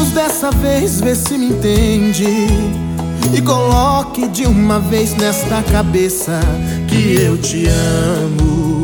Vamos dessa vez ver se me entende e coloque de uma vez nesta cabeça que eu te amo.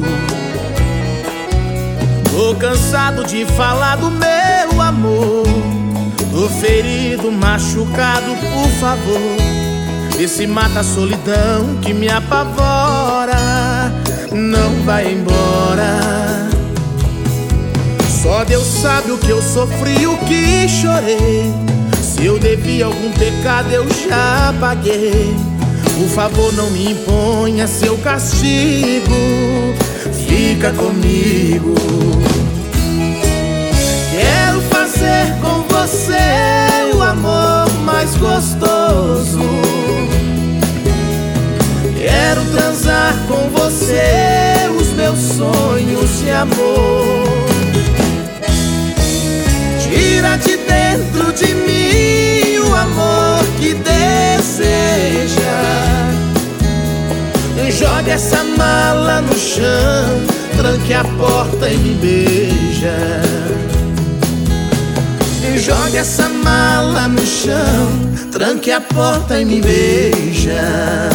Tô cansado de falar do meu amor, tô ferido, machucado, por favor, vê se mata a solidão que me apavora. Não vai embora. Só Deus sabe o que eu sofri, o que chorei. Se eu devia algum pecado eu já paguei. Por favor, não me imponha seu castigo, fica comigo. Quero fazer com você o amor mais gostoso. Quero transar com você os meus sonhos de amor. Tira de dentro de mim o amor que deseja. Joga essa mala no chão, tranque a porta e me beija. Joga essa mala no chão, tranque a porta e me beija.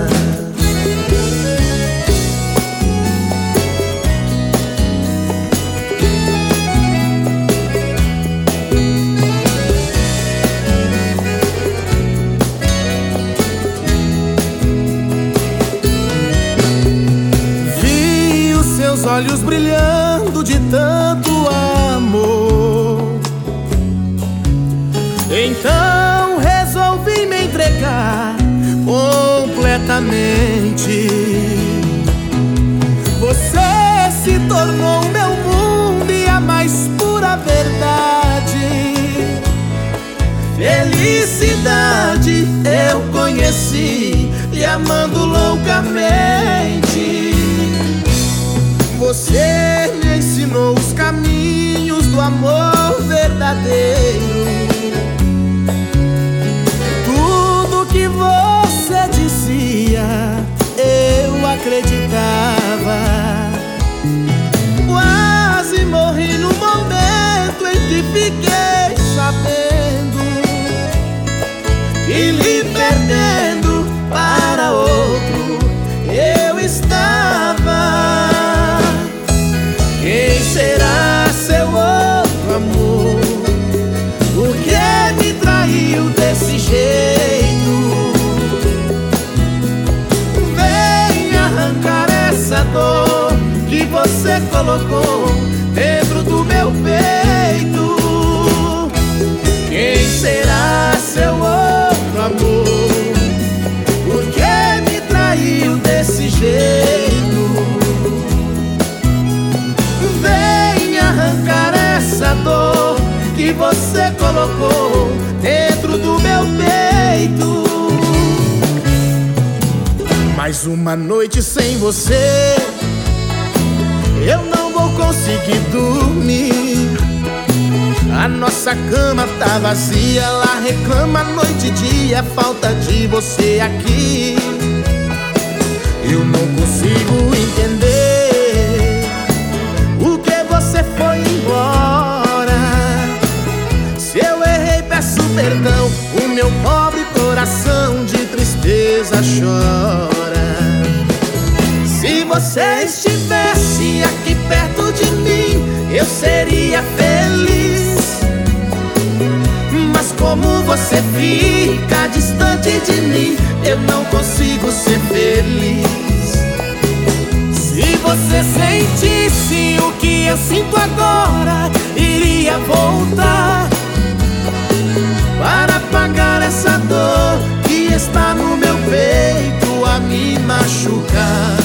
Olhos brilhando de tanto amor, então resolvi me entregar completamente. Você se tornou o meu mundo e a mais pura verdade. Felicidade eu conheci lhe amando loucamente. Você me ensinou os caminhos do amor verdadeiro. Tudo que você dizia eu acreditava. Quase morri no momento em que fiquei sabendo que lhe perdendo para outro eu estava. Quem será seu outro amor? Por que me traiu desse jeito? Vem arrancar essa dor que você colocou dentro do meu peito. Quem será seu outro amor? Por que me traiu desse jeito? Dor que você colocou dentro do meu peito. Mais uma noite sem você, eu não vou conseguir dormir. A nossa cama tá vazia, ela reclama noite e dia, falta de você aqui. Eu não consigo entender o que você foi embora. Peço perdão, o meu pobre coração de tristeza chora. Se você estivesse aqui perto de mim, eu seria feliz. Mas como você fica distante de mim, eu não consigo ser feliz. Se você sentisse o que eu sinto agora, iria voltar para apagar essa dor que está no meu peito a me machucar.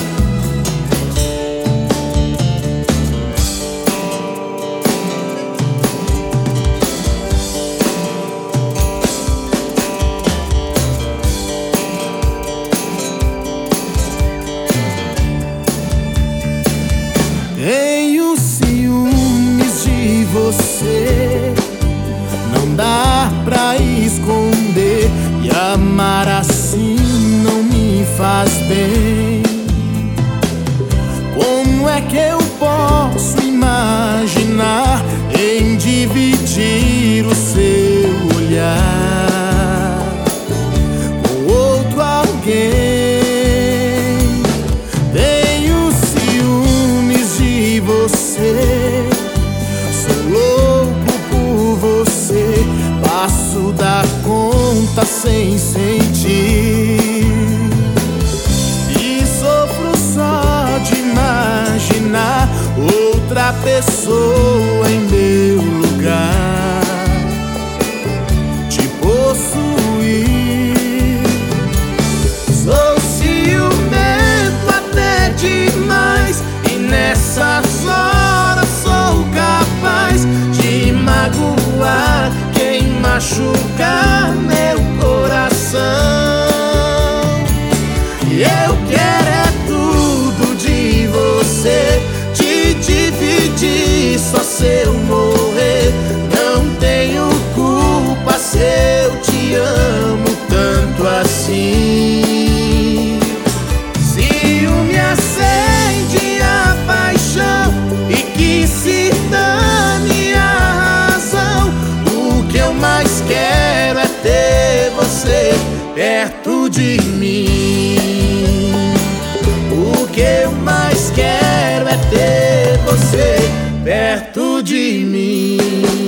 Tenho ciúmes de você, não dá pra esconder, e amar assim não me faz bem. Como é que eu posso imaginar em dividir o seu sem sentir. E sofro só de imaginar outra pessoa em meu lugar te possuir. Sou ciumento até demais, e nessas horas sou capaz de magoar quem machucar meu coração. E eu quero é tudo de você, te dividir só se eu morrer. Não tenho culpa se eu te amo tanto assim. Ciúme acende a paixão e que se dane a razão. O que eu mais quero é ter você perto de mim. O que eu mais quero é ter você perto de mim.